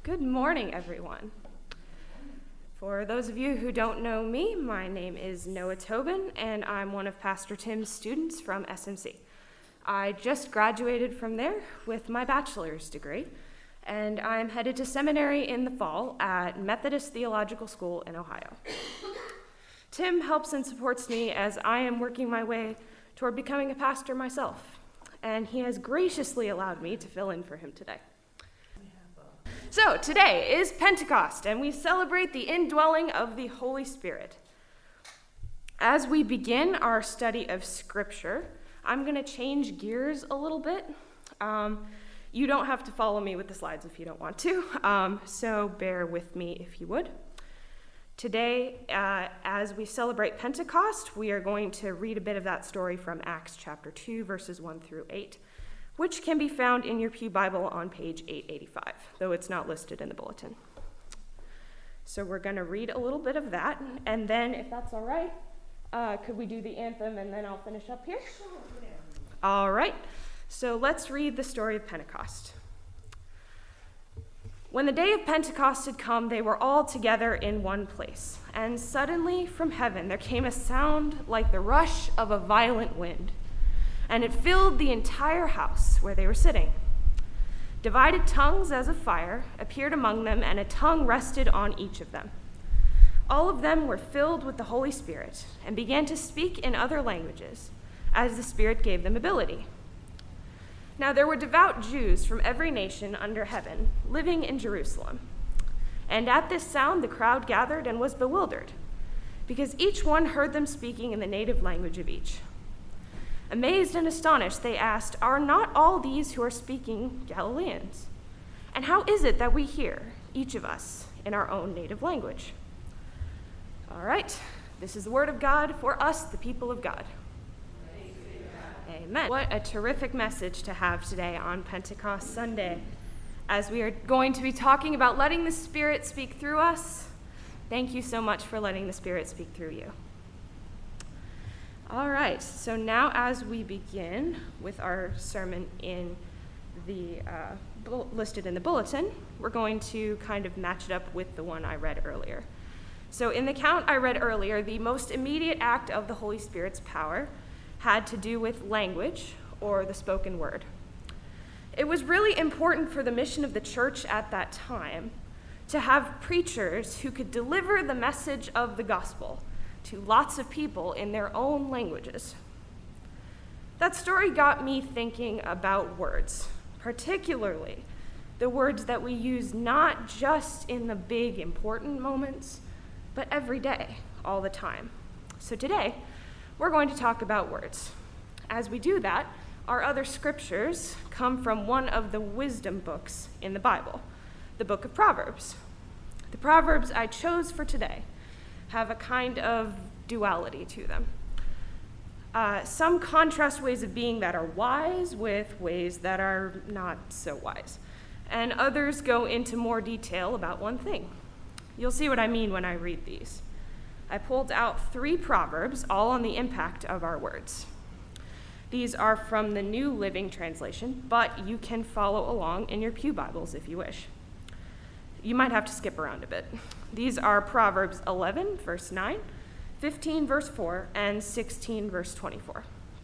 Good morning, everyone. For those of you who don't know me, my name is Noah Tobin, and I'm one of Pastor Tim's students from SMC. I just graduated from there with my bachelor's degree, and I'm headed to seminary in the fall at Methodist Theological School in Ohio. Tim helps and supports me as I am working my way toward becoming a pastor myself, and he has graciously allowed me to fill in for him today. So today is Pentecost, and we celebrate the indwelling of the Holy Spirit. As we begin our study of Scripture, I'm going to change gears a little bit. You don't have to follow me with the slides if you don't want to, so bear with me if you would. Today, as we celebrate Pentecost, we are going to read a bit of that story from Acts chapter 2, verses 1 through 8. Which can be found in your Pew Bible on page 885, though it's not listed in the bulletin. So we're going to read a little bit of that, and then, if that's all right, could we do the anthem, and then I'll finish up here? Sure. All right, so let's read the story of Pentecost. When the day of Pentecost had come, they were all together in one place, and suddenly from heaven there came a sound like the rush of a violent wind, and it filled the entire house where they were sitting. Divided tongues as of fire appeared among them, and a tongue rested on each of them. All of them were filled with the Holy Spirit and began to speak in other languages, as the Spirit gave them ability. Now there were devout Jews from every nation under heaven living in Jerusalem. And at this sound the crowd gathered and was bewildered, because each one heard them speaking in the native language of each. Amazed and astonished, they asked, "Are not all these who are speaking Galileans? And how is it that we hear, each of us, in our own native language?" All right, this is the word of God for us, the people of God. Amen. What a terrific message to have today on Pentecost Sunday, as we are going to be talking about letting the Spirit speak through us. Thank you so much for letting the Spirit speak through you. All right, so now as we begin with our sermon in the listed in the bulletin, we're going to kind of match it up with the one I read earlier. So in the account I read earlier, the most immediate act of the Holy Spirit's power had to do with language, or the spoken word. It was really important for the mission of the church at that time to have preachers who could deliver the message of the gospel to lots of people in their own languages. That story got me thinking about words, particularly the words that we use not just in the big important moments, but every day, all the time. So today, we're going to talk about words. As we do that, our other scriptures come from one of the wisdom books in the Bible, the book of Proverbs. The Proverbs I chose for today have a kind of duality to them. Some contrast ways of being that are wise with ways that are not so wise, and others go into more detail about one thing. You'll see what I mean when I read these. I pulled out 3 proverbs, all on the impact of our words. These are from the New Living Translation, but you can follow along in your Pew Bibles if you wish. You might have to skip around a bit. These are Proverbs 11, verse 9, 15, verse 4, and 16, verse 24.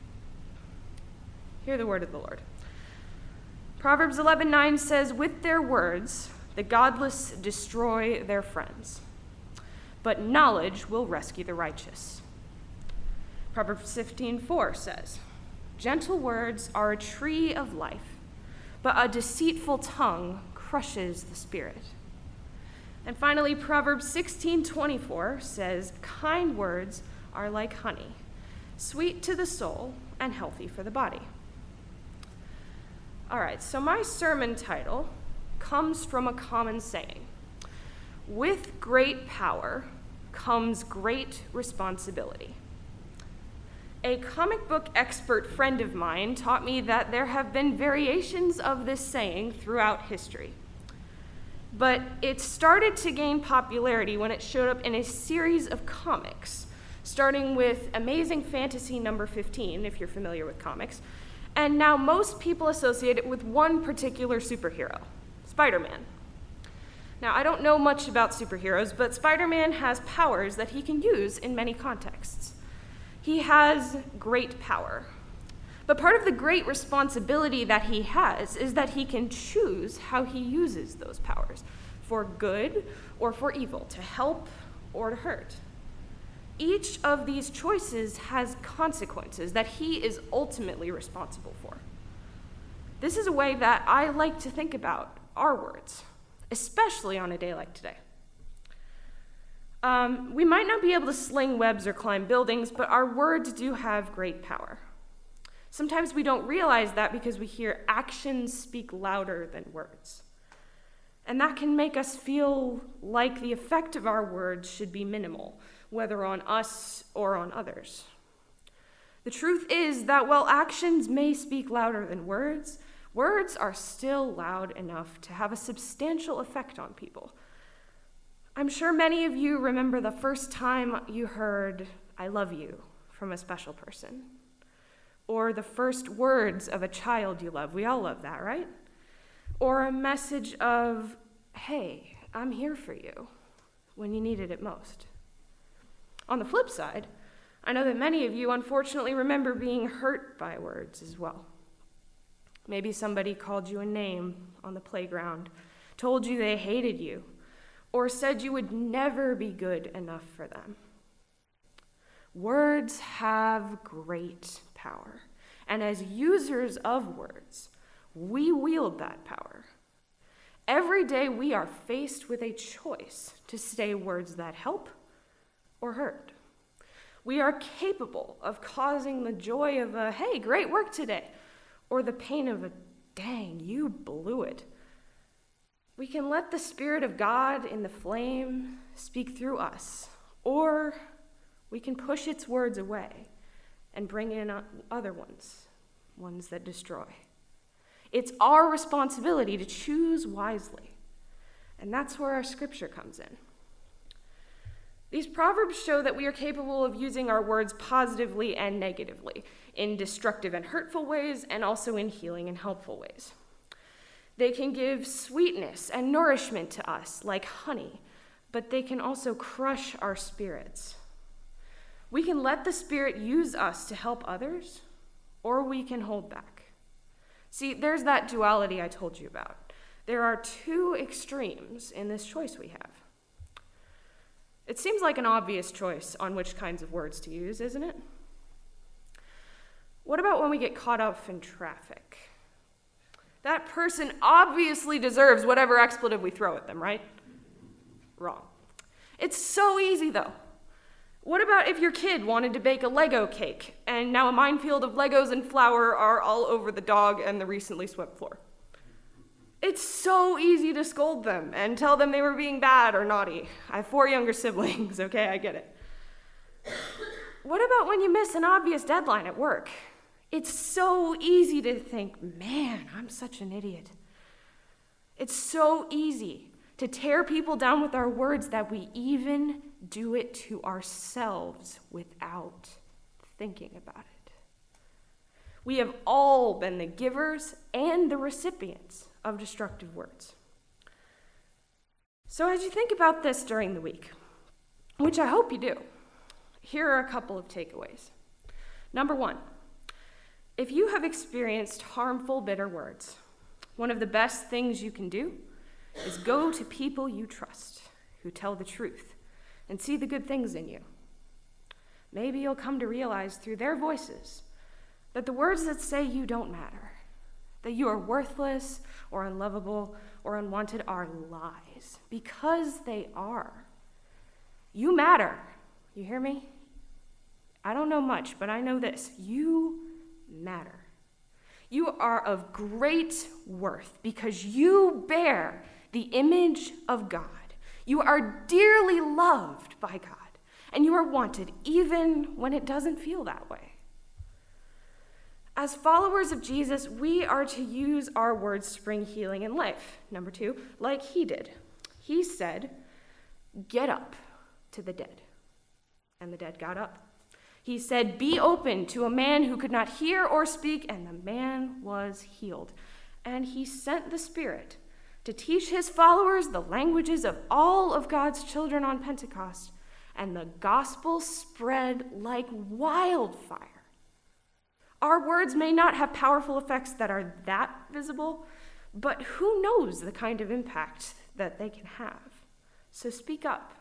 Hear the word of the Lord. Proverbs 11:9 says, "With their words, the godless destroy their friends, but knowledge will rescue the righteous." Proverbs 15:4 says, "Gentle words are a tree of life, but a deceitful tongue crushes the spirit." And finally, Proverbs 16:24 says, "Kind words are like honey, sweet to the soul and healthy for the body." All right, so my sermon title comes from a common saying: "With great power comes great responsibility." A comic book expert friend of mine taught me that there have been variations of this saying throughout history. But it started to gain popularity when it showed up in a series of comics, starting with Amazing Fantasy number 15, if you're familiar with comics, and now most people associate it with one particular superhero, Spider-Man. Now, I don't know much about superheroes, but Spider-Man has powers that he can use in many contexts. He has great power. But part of the great responsibility that he has is that he can choose how he uses those powers, for good or for evil, to help or to hurt. Each of these choices has consequences that he is ultimately responsible for. This is a way that I like to think about our words, especially on a day like today. We might not be able to sling webs or climb buildings, but our words do have great power. Sometimes we don't realize that because we hear actions speak louder than words. And that can make us feel like the effect of our words should be minimal, whether on us or on others. The truth is that while actions may speak louder than words, words are still loud enough to have a substantial effect on people. I'm sure many of you remember the first time you heard, "I love you," from a special person. Or the first words of a child you love. We all love that, right? Or a message of, "Hey, I'm here for you," when you needed it most. On the flip side, I know that many of you unfortunately remember being hurt by words as well. Maybe somebody called you a name on the playground, told you they hated you, or said you would never be good enough for them. Words have great power, and as users of words, we wield that power. Every day we are faced with a choice to say words that help or hurt. We are capable of causing the joy of a, "Hey, great work today," or the pain of a, "Dang, you blew it." We can let the Spirit of God in the flame speak through us, or we can push its words away and bring in other ones that destroy. It's our responsibility to choose wisely, and that's where our scripture comes in. These proverbs show that we are capable of using our words positively and negatively, in destructive and hurtful ways, and also in healing and helpful ways. They can give sweetness and nourishment to us, like honey, but they can also crush our spirits. We can let the Spirit use us to help others, or we can hold back. See, there's that duality I told you about. There are two extremes in this choice we have. It seems like an obvious choice on which kinds of words to use, isn't it? What about when we get caught up in traffic? That person obviously deserves whatever expletive we throw at them, right? Wrong. It's so easy, though. What about if your kid wanted to bake a Lego cake, and now a minefield of Legos and flour are all over the dog and the recently swept floor? It's so easy to scold them and tell them they were being bad or naughty. I have 4 younger siblings, okay, I get it. What about when you miss an obvious deadline at work? It's so easy to think, "Man, I'm such an idiot." It's so easy to tear people down with our words that we even do it to ourselves without thinking about it. We have all been the givers and the recipients of destructive words. So as you think about this during the week, which I hope you do, here are a couple of takeaways. Number 1, if you have experienced harmful, bitter words, one of the best things you can do is go to people you trust, who tell the truth, and see the good things in you. Maybe you'll come to realize through their voices that the words that say you don't matter, that you are worthless or unlovable or unwanted are lies, because they are. You matter. You hear me? I don't know much, but I know this. You matter. You are of great worth because you bear the image of God. You are dearly loved by God, and you are wanted even when it doesn't feel that way. As followers of Jesus, we are to use our words to bring healing and life. Number 2, like he did. He said, "Get up," to the dead, and the dead got up. He said, "Be open," to a man who could not hear or speak, and the man was healed. And he sent the Spirit to teach his followers the languages of all of God's children on Pentecost, and the gospel spread like wildfire. Our words may not have powerful effects that are that visible, but who knows the kind of impact that they can have? So speak up.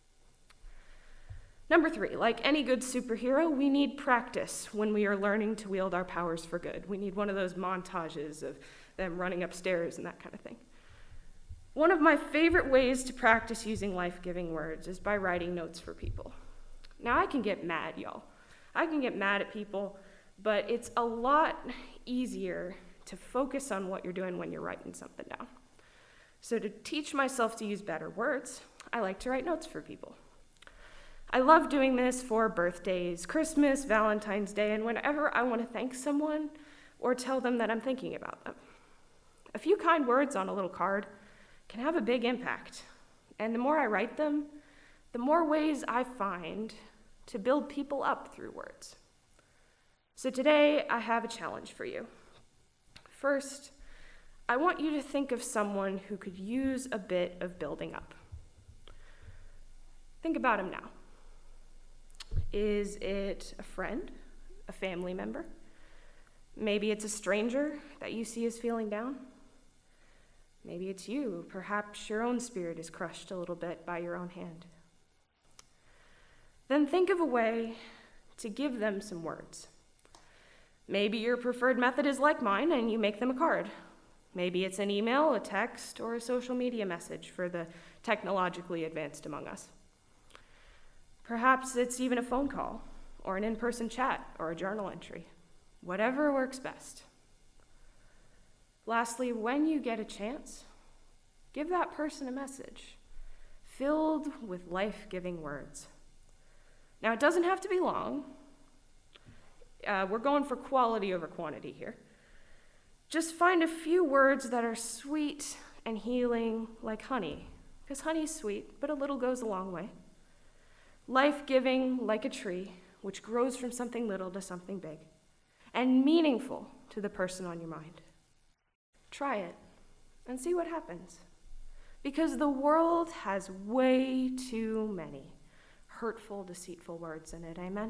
Number 3, like any good superhero, we need practice when we are learning to wield our powers for good. We need one of those montages of them running upstairs and that kind of thing. One of my favorite ways to practice using life-giving words is by writing notes for people. Now, I can get mad, y'all. I can get mad at people, but it's a lot easier to focus on what you're doing when you're writing something down. So to teach myself to use better words, I like to write notes for people. I love doing this for birthdays, Christmas, Valentine's Day, and whenever I want to thank someone or tell them that I'm thinking about them. A few kind words on a little card can have a big impact, and the more I write them, the more ways I find to build people up through words. So today, I have a challenge for you. First, I want you to think of someone who could use a bit of building up. Think about him now. Is it a friend, a family member? Maybe it's a stranger that you see is feeling down. Maybe it's you. Perhaps your own spirit is crushed a little bit by your own hand. Then think of a way to give them some words. Maybe your preferred method is like mine and you make them a card. Maybe it's an email, a text, or a social media message for the technologically advanced among us. Perhaps it's even a phone call, or an in-person chat, or a journal entry. Whatever works best. Lastly, when you get a chance, give that person a message filled with life-giving words. Now, it doesn't have to be long. We're going for quality over quantity here. Just find a few words that are sweet and healing like honey, because honey's sweet, but a little goes a long way. Life-giving like a tree, which grows from something little to something big, and meaningful to the person on your mind. Try it and see what happens, because the world has way too many hurtful, deceitful words in it, amen?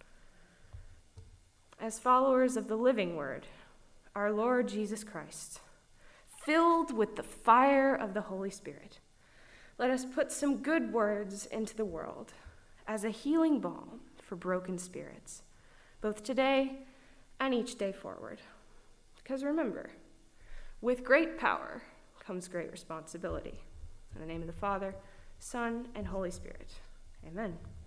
As followers of the living word, our Lord Jesus Christ, filled with the fire of the Holy Spirit, let us put some good words into the world as a healing balm for broken spirits, both today and each day forward. Because remember, with great power comes great responsibility. In the name of the Father, Son, and Holy Spirit, amen.